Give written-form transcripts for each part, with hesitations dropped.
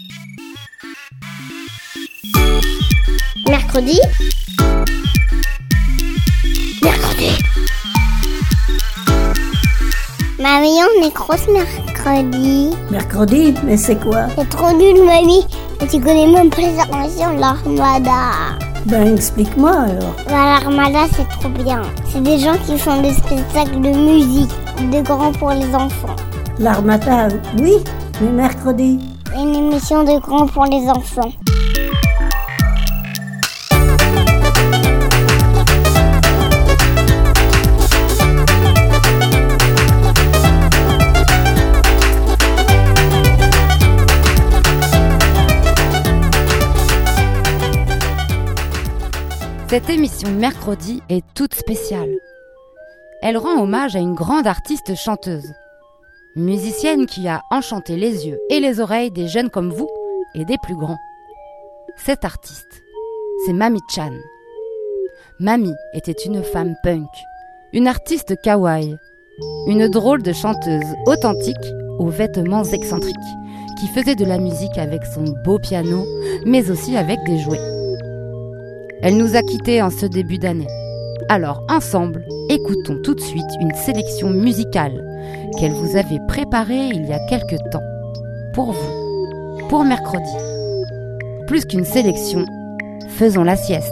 Mercredi. Mamie, on est grosse mercredi. Mercredi? Mais c'est quoi? C'est trop nul, mamie. Et tu connais même pas les armations de l'Armada. Ben, explique-moi alors. L'Armada, c'est trop bien. C'est des gens qui font des spectacles de musique, de grands pour les enfants. L'Armada, oui, mais mercredi? C'est une émission de grands pour les enfants. Cette émission mercredi est toute spéciale. Elle rend hommage à une grande artiste chanteuse, musicienne qui a enchanté les yeux et les oreilles des jeunes comme vous et des plus grands. Cette artiste, c'est Mamie Chan. Mamie était une femme punk, une artiste kawaii, une drôle de chanteuse authentique aux vêtements excentriques, qui faisait de la musique avec son beau piano, mais aussi avec des jouets. Elle nous a quittés en ce début d'année. Alors ensemble, écoutons tout de suite une sélection musicale qu'elle vous avait préparée il y a quelque temps. Pour vous, pour mercredi. Plus qu'une sélection, faisons la sieste.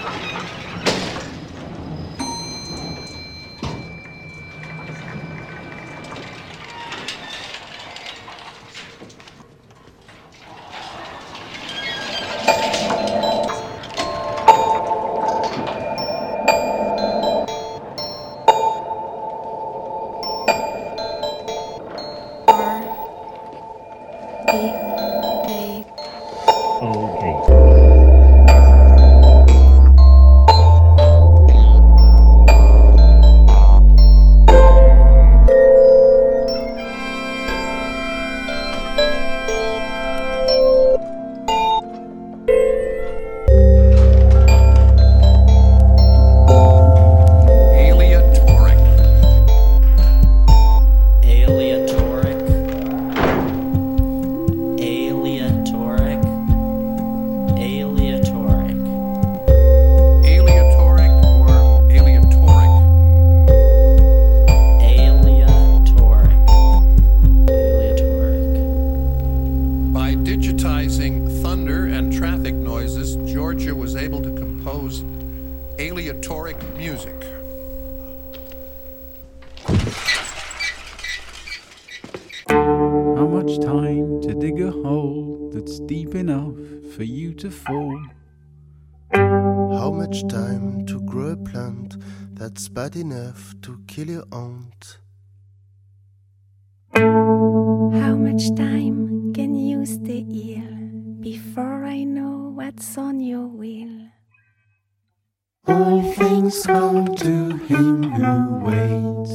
aleatoric music. How much time to dig a hole that's deep enough for you to fall? How much time to grow a plant that's bad enough to kill your aunt? How much time can you stay ill before I know what's on your will? All things come to him who waits.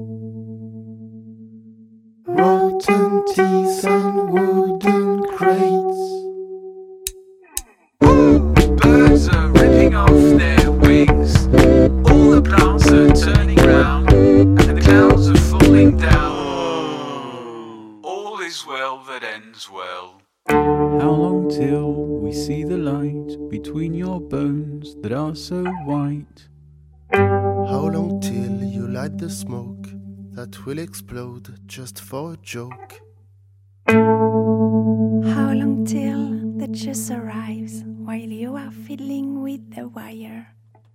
Rotten teeth and wooden crates. Birds are ripping off their wings. All the plants are turning round, and the clouds are falling down. All is well that ends well. How long till we see the light between your bones that are so white? How long till you light the smoke that will explode just for a joke? How long till the juice arrives while you are fiddling with the wire?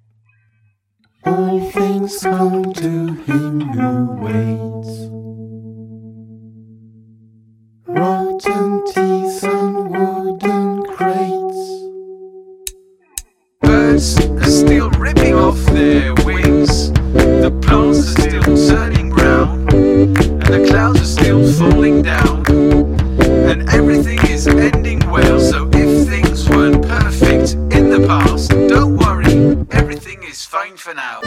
All things come to him who waits. Rotten teeth and wooden crates. Birds are still ripping off their wings. The plants are still turning brown, and the clouds are still falling down, and everything is ending well. So if things weren't perfect in the past, don't worry, everything is fine for now.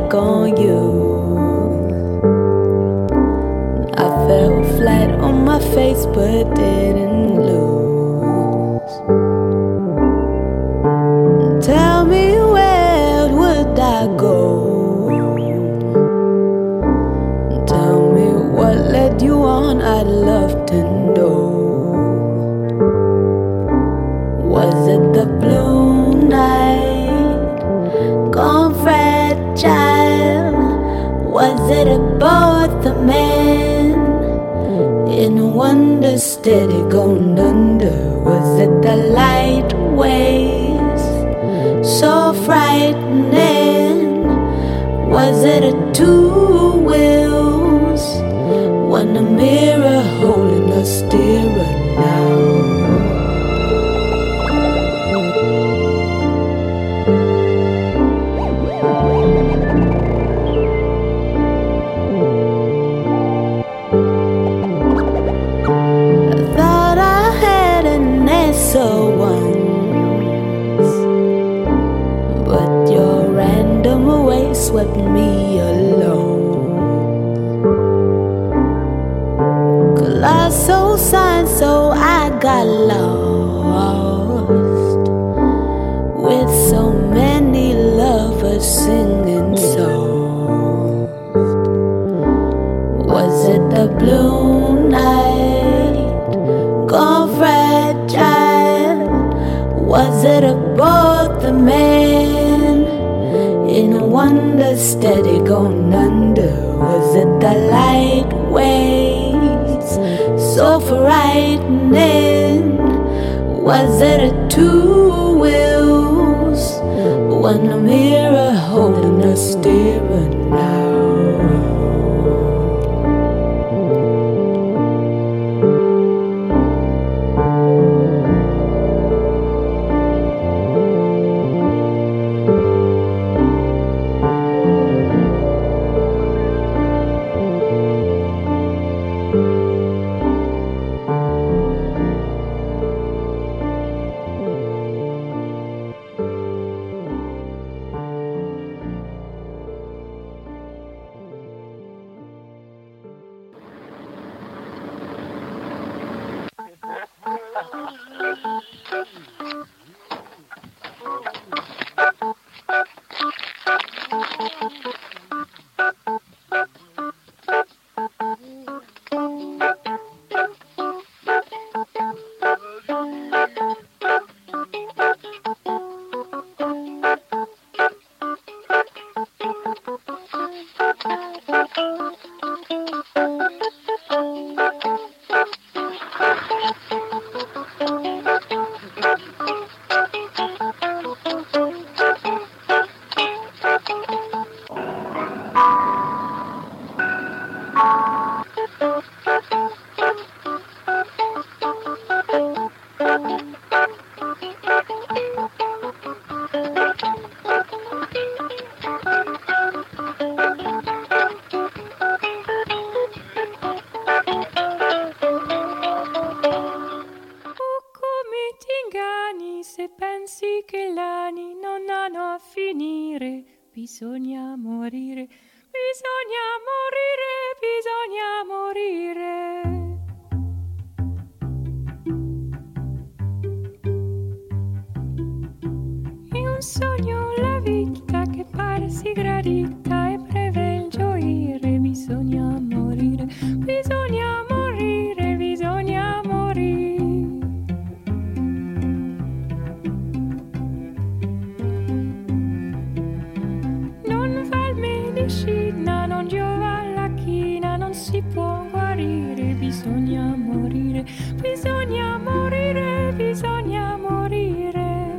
back on you. I fell flat on my face but didn't lose. Tell me, where would I go? Tell me what led you on, I'd love to know. Was it the blue night, gone fragile? Was it about the man in wonder, steady going under? Was it the light waves, so frightening? Was it a two wheels, when the mirror holding a steering now? Once, but your random way swept me alone. Colossal sign, so I got lost with so many lovers singing soft. Was it the blue night, gone fragile? Was it about the man in wonder, steady going under? Was it the light waves, so frightening? Was it a two wheels, when the mirror holding a steering now? Bisogna morire, bisogna morire, bisogna morire. È un sogno la vita che pare si gradita e preve il gioire. Bisogna morire, bisogna morire, bisogna morire. Non giova la china, non si può guarire. Bisogna morire, bisogna morire, bisogna morire.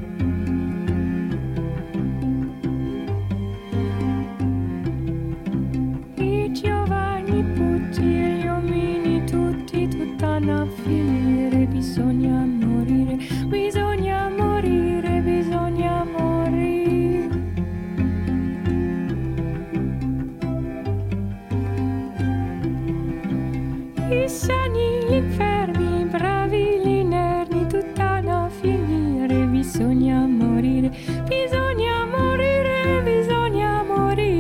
I giovani putti e gli uomini tutti, tutt'hanno a finire. Bisogna morire, bisogna morire, bisogna morire. I sani, gli infermi, i bravi, gli inermi, tutta da finire. Bisogna morire, bisogna morire, bisogna morire.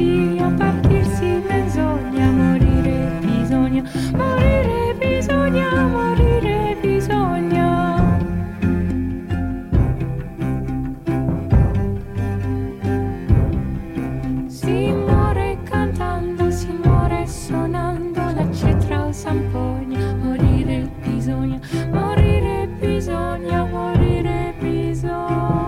sì, a partirsi bisogna morire, bisogna morire, bisogna morire, bisogna. Si muore cantando, si muore suonando la cetra o zampogna, morire bisogna, morire bisogna, morire bisogna.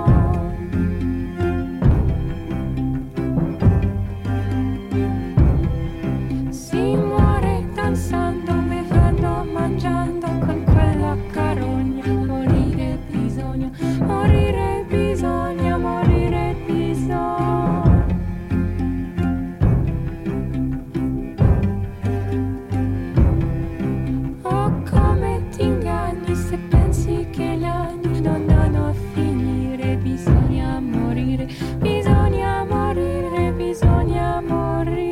Si muore danzando, bevendo, mangiando con quella carogna, morire bisogna, morire bisogna, morire bisogna. Oh, come ti inganni se pensi che gli anni non danno a finire, bisogna morire, bisogna morire, bisogna morire.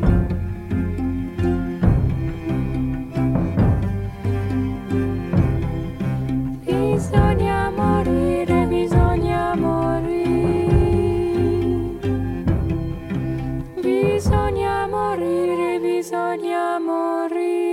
Bisogna morire, bisogna morire. Bisogna morire, bisogna morire.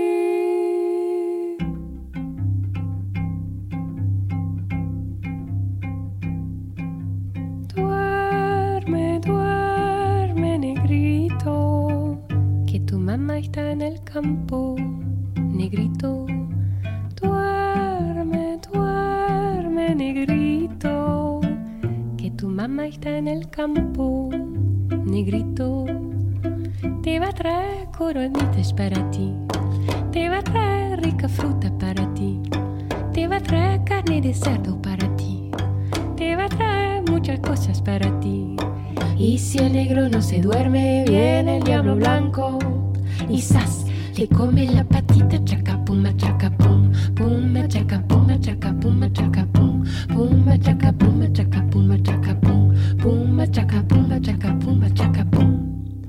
Duerme, duerme, negrito, que tu mamá está en el campo, negrito. Duerme, duerme, negrito, que tu mamá está en el campo, negrito. Te va a traer coronitas para ti, te va a traer rica fruta para ti, te va a traer carne de cerdo para ti, te va a traer muchas cosas para ti. Y si el negro no se duerme, viene el diablo blanco y ¡zas! Le come la patita, chaca pum, machaca pum, pum, machaca pum, machaca pum, machaca pum, pum, machaca pum, machaca pum, machaca pum, pum, machaca pum, machaca pum, machaca pum.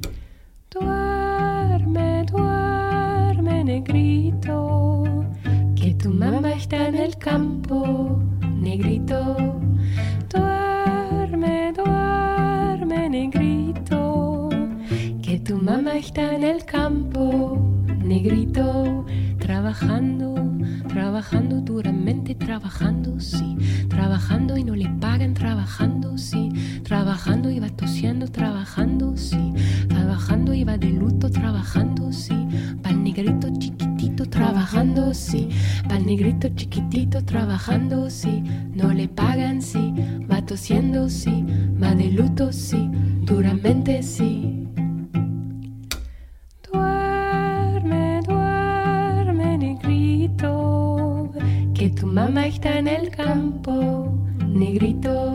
Duerme, duerme, negrito, que tu mamá está en el campo, negrito. Duerme, duerme, negrito, que tu mamá está en el campo, negrito. Trabajando, trabajando duramente, trabajando, sí. Trabajando y no le pagan, trabajando, sí. Trabajando y va tosiendo, trabajando, sí. Trabajando y va de luto, trabajando, sí. Pa'l negrito chiquitito, trabajando, sí. Pa'l negrito chiquitito, trabajando, sí. No le pagan, sí. Va tosiendo, sí. Va de luto, sí. Duramente, sí. Que tu mamá está en el campo, negrito.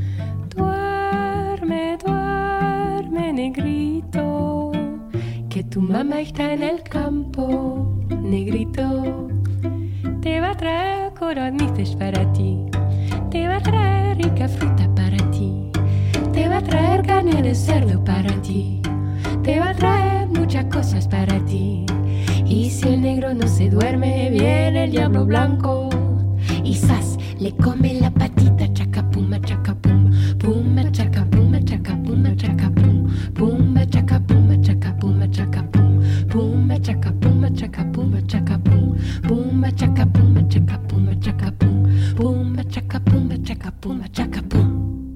Duerme, duerme, negrito, que tu mamá está en el campo, negrito. Te va a traer coronitas para ti, te va a traer rica fruta para ti, te va a traer carne de cerdo para ti, te va a traer muchas cosas para ti. Y si el negro no se duerme, viene el diablo blanco y ¡zas! Le come la patita, chaca pum, machaca pum, pum, machaca pum, machaca pum, machaca pum, pum, machaca pum, machaca pum, machaca pum, pum, machaca pum, machaca pum, machaca pum, pum, machaca pum, machaca pum, machaca pum, pum, machaca pum, machaca pum, machaca pum.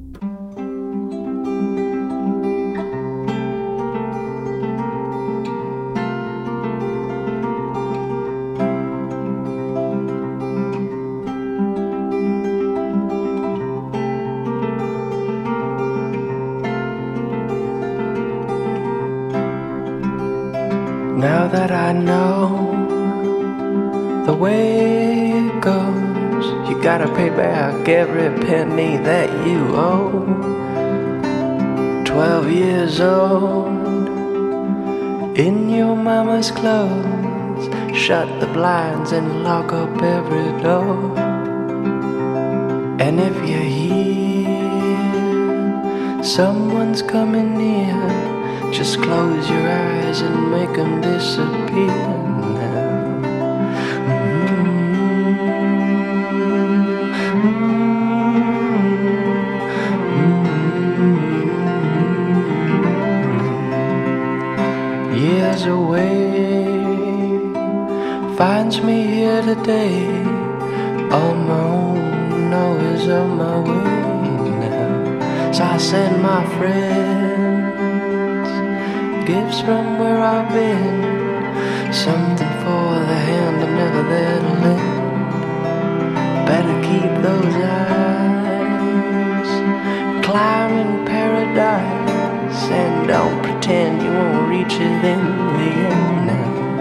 Now that I know the way it goes, you gotta pay back every penny that you owe. 12 years old, in your mama's clothes, shut the blinds and lock up every door. And if you hear someone's coming near, just close your eyes and make them disappear now. is a way finds me here today, on my own, always on my way now. So I send my friends gifts from where I've been, something for the hand I'm never there to lend. Better keep those eyes climbing paradise, and don't pretend you won't reach it in the end now.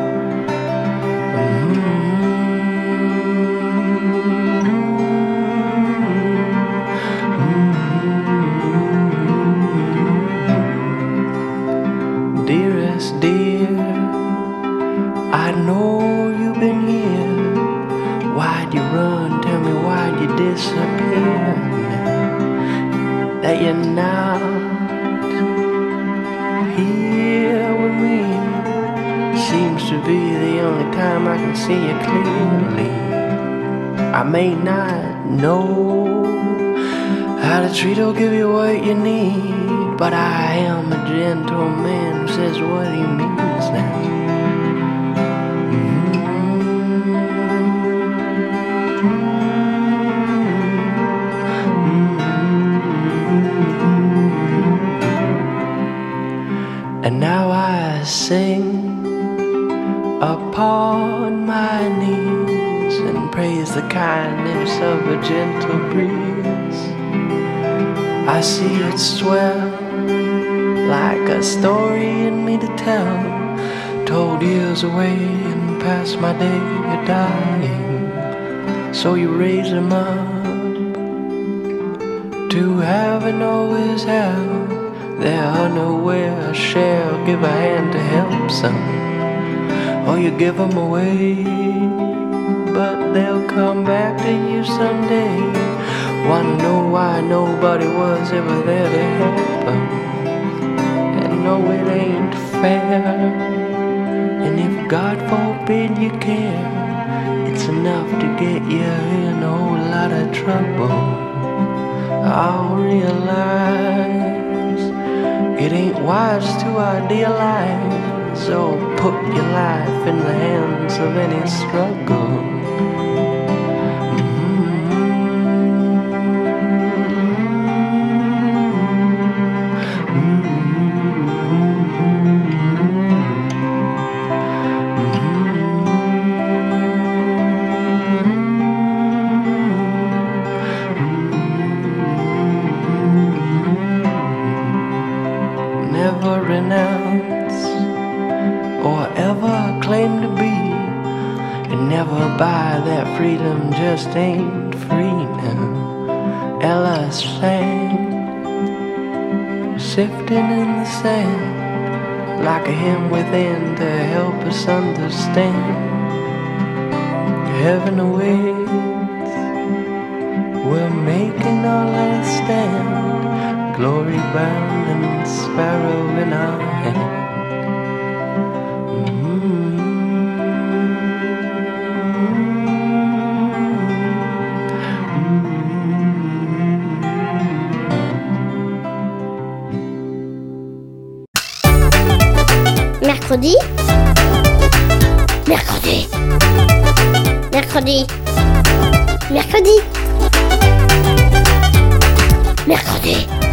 Dearest dear, I know you've been here. Why'd you run? Tell me why'd you disappear now that you're not here with me? Seems to be the only time I can see you clearly. I may not know how to treat or give you what you need, but I am a gentleman who says what he means now. And now I sing upon my knees and praise the kindness of a gentle breeze. I see it swell like a story in me to tell, told years away and past my day of dying. So you raise them up to heaven always have. They're unaware, share, give a hand to help some, or you give them away, but they'll come back to you someday. Wanna know why nobody was ever there to help them? And no, it ain't fair. And if God forbid you care, it's enough to get you in a whole lot of trouble. I'll realize it ain't wise to idealize or put your life in the hands of any struggle. Never renounce or ever claim to be, and never buy that freedom just ain't free now. Ella sang, sifting in the sand, like a hymn within to help us understand. Heaven awaits, we're making our last stand, glory bound and sparrow in our hand. Mercredi. Mercredi. Mercredi. Mercredi. Mercredi.